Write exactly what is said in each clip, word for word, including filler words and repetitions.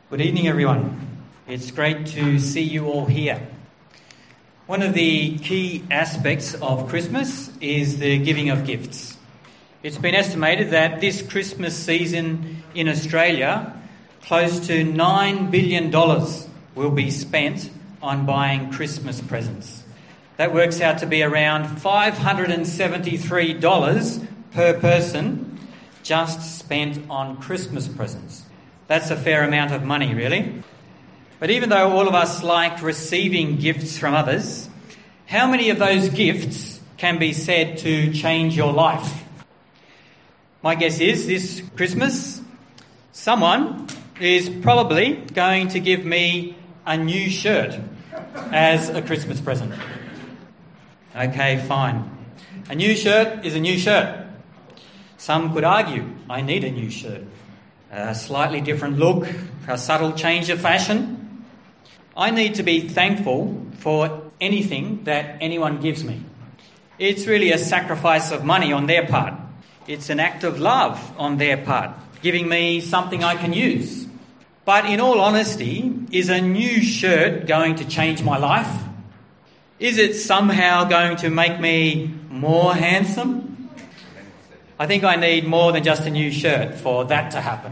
Good evening, everyone. It's great to see you all here. One of the key aspects of Christmas is the giving of gifts. It's been estimated that this Christmas season in Australia, close to nine billion dollars will be spent on buying Christmas presents. That works out to be around five hundred seventy-three dollars per person just spent on Christmas presents. That's a fair amount of money, really. But even though all of us like receiving gifts from others, how many of those gifts can be said to change your life? My guess is this Christmas, someone is probably going to give me a new shirt as a Christmas present. Okay, fine. A new shirt is a new shirt. Some could argue, I need a new shirt. A slightly different look, a subtle change of fashion. I need to be thankful for anything that anyone gives me. It's really a sacrifice of money on their part. It's an act of love on their part, giving me something I can use. But in all honesty, is a new shirt going to change my life? Is it somehow going to make me more handsome? I think I need more than just a new shirt for that to happen.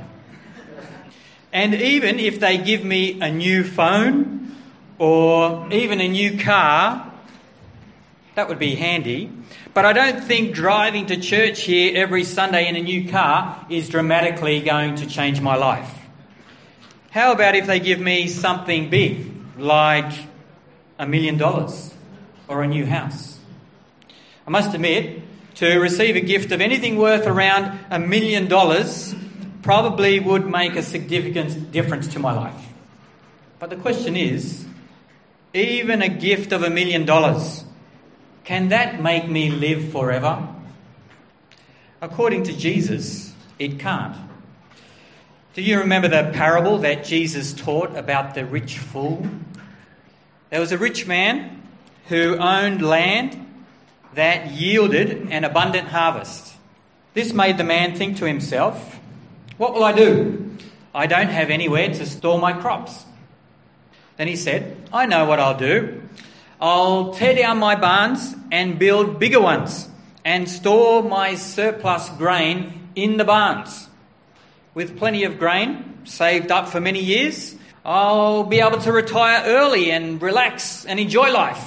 And even if they give me a new phone or even a new car, that would be handy. But I don't think driving to church here every Sunday in a new car is dramatically going to change my life. How about if they give me something big, like a million dollars or a new house? I must admit, to receive a gift of anything worth around a million dollars probably would make a significant difference to my life. But the question is, even a gift of a million dollars, can that make me live forever? According to Jesus, it can't. Do you remember the parable that Jesus taught about the rich fool? There was a rich man who owned land that yielded an abundant harvest. This made the man think to himself, what will I do? I don't have anywhere to store my crops. Then he said, I know what I'll do. I'll tear down my barns and build bigger ones and store my surplus grain in the barns. With plenty of grain saved up for many years, I'll be able to retire early and relax and enjoy life.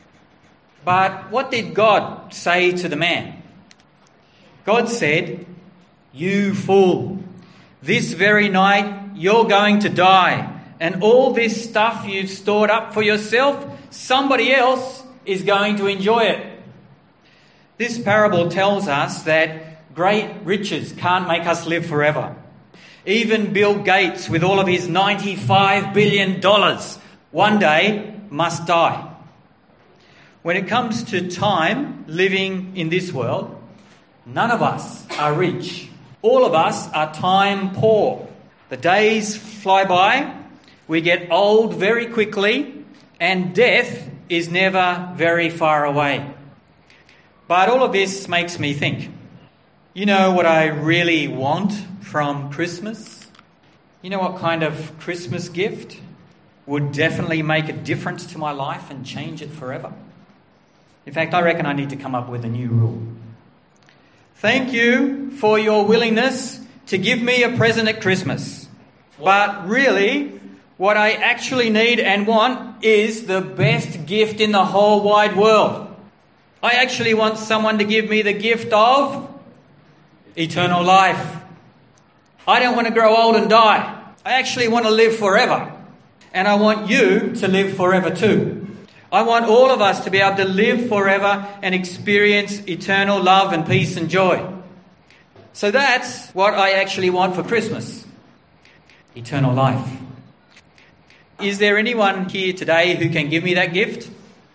But what did God say to the man? God said, you fool, this very night you're going to die, and all this stuff you've stored up for yourself, somebody else is going to enjoy it. This parable tells us that great riches can't make us live forever. Even Bill Gates, with all of his ninety-five billion dollars, one day must die. When it comes to time living in this world, none of us are rich. All of us are time poor. The days fly by, we get old very quickly, and death is never very far away. But all of this makes me think, you know what I really want from Christmas? You know what kind of Christmas gift would definitely make a difference to my life and change it forever? In fact, I reckon I need to come up with a new rule. Thank you for your willingness to give me a present at Christmas. But really, what I actually need and want is the best gift in the whole wide world. I actually want someone to give me the gift of eternal life. I don't want to grow old and die. I actually want to live forever. And I want you to live forever too. I want all of us to be able to live forever and experience eternal love and peace and joy. So that's what I actually want for Christmas. Eternal life. Is there anyone here today who can give me that gift?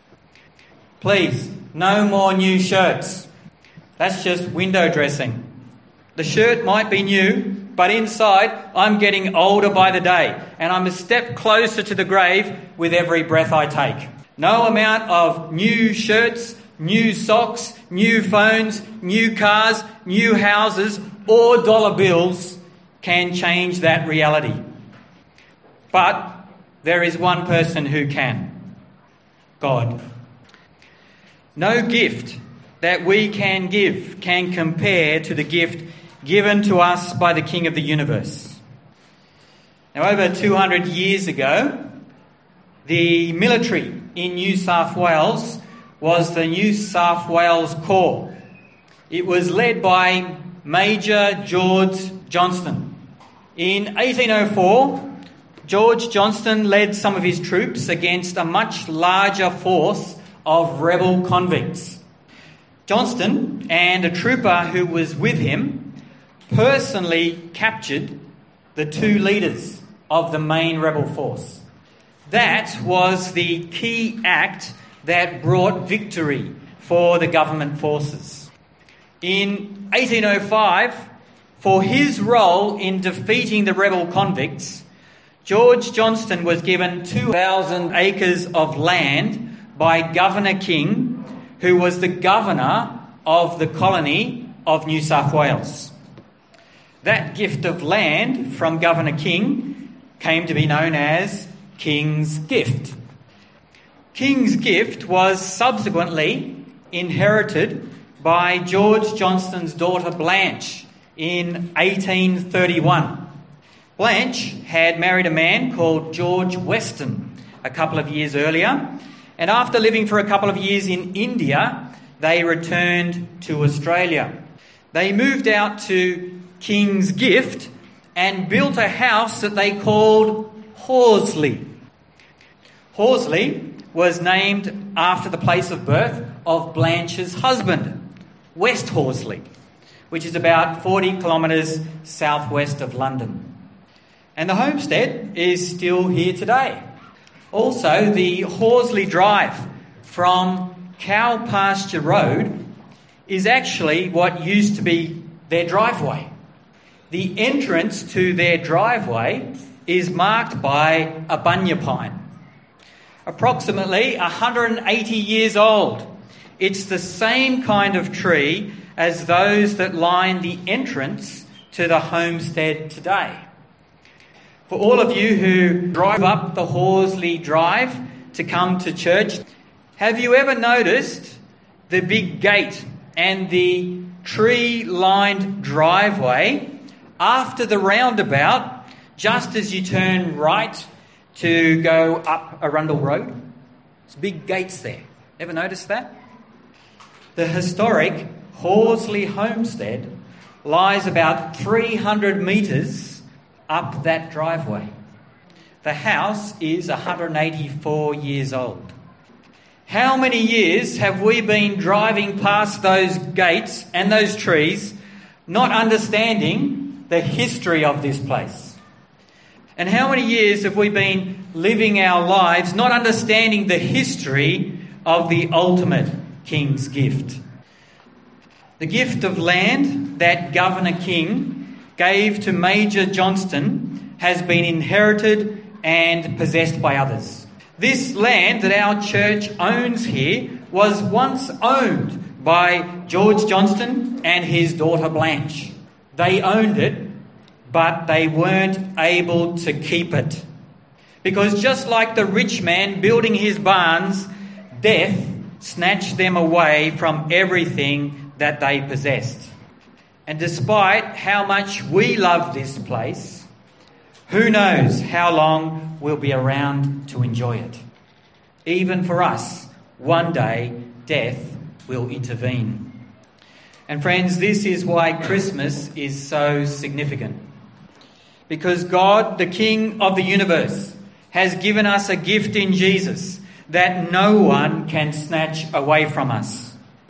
Please, no more new shirts. That's just window dressing. The shirt might be new, but inside I'm getting older by the day, and I'm a step closer to the grave with every breath I take. No amount of new shirts, new socks, new phones, new cars, new houses, or dollar bills can change that reality. But there is one person who can: God. No gift that we can give can compare to the gift given to us by the King of the universe. Now, over two hundred years ago, the military in New South Wales was the New South Wales Corps. It was led by Major George Johnston. In eighteen oh four, George Johnston led some of his troops against a much larger force of rebel convicts. Johnston and a trooper who was with him personally captured the two leaders of the main rebel force. That was the key act that brought victory for the government forces. In eighteen oh five, for his role in defeating the rebel convicts, George Johnston was given two thousand acres of land by Governor King, who was the governor of the colony of New South Wales. That gift of land from Governor King came to be known as King's Gift. King's Gift was subsequently inherited by George Johnston's daughter Blanche in eighteen thirty-one. Blanche had married a man called George Weston a couple of years earlier, and after living for a couple of years in India, they returned to Australia. They moved out to King's Gift and built a house that they called Horsley. Horsley was named after the place of birth of Blanche's husband, West Horsley, which is about forty kilometres southwest of London. And the homestead is still here today. Also, the Horsley Drive from Cow Pasture Road is actually what used to be their driveway. The entrance to their driveway is marked by a bunya pine. Approximately one hundred eighty years old. It's the same kind of tree as those that line the entrance to the homestead today. For all of you who drive up the Horsley Drive to come to church, have you ever noticed the big gate and the tree-lined driveway after the roundabout, just as you turn right to go up Arundel Road? There's big gates there. Ever noticed that? The historic Horsley Homestead lies about three hundred metres up that driveway. The house is one hundred eighty-four years old. How many years have we been driving past those gates and those trees, not understanding the history of this place? And how many years have we been living our lives not understanding the history of the ultimate King's Gift? The gift of land that Governor King gave to Major Johnston has been inherited and possessed by others. This land that our church owns here was once owned by George Johnston and his daughter Blanche. They owned it, but they weren't able to keep it. Because just like the rich man building his barns, death snatched them away from everything that they possessed. And despite how much we love this place, who knows how long we'll be around to enjoy it. Even for us, one day death will intervene. And friends, this is why Christmas is so significant. Because God, the King of the universe, has given us a gift in Jesus that no one can snatch away from us.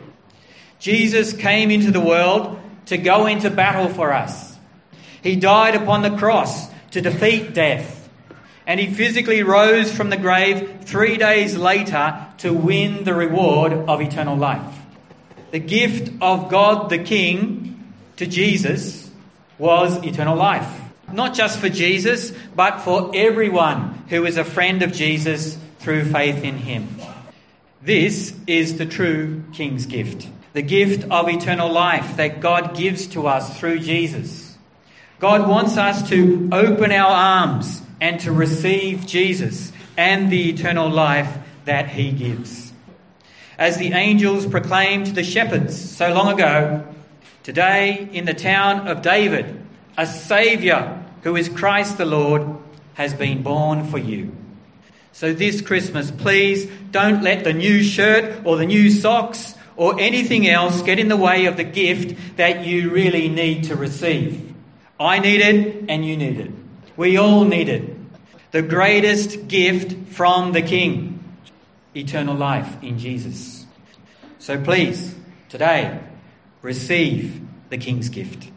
Jesus came into the world to go into battle for us. He died upon the cross to defeat death. And he physically rose from the grave three days later to win the reward of eternal life. The gift of God the King to Jesus was eternal life. Not just for Jesus, but for everyone who is a friend of Jesus through faith in him. This is the true King's Gift. The gift of eternal life that God gives to us through Jesus. God wants us to open our arms and to receive Jesus and the eternal life that he gives. As the angels proclaimed to the shepherds so long ago, today in the town of David, a Saviour who is Christ the Lord has been born for you. So this Christmas, please don't let the new shirt or the new socks or anything else get in the way of the gift that you really need to receive. I need it and you need it. We all need it. The greatest gift from the King, eternal life in Jesus. So please, today, receive the King's gift.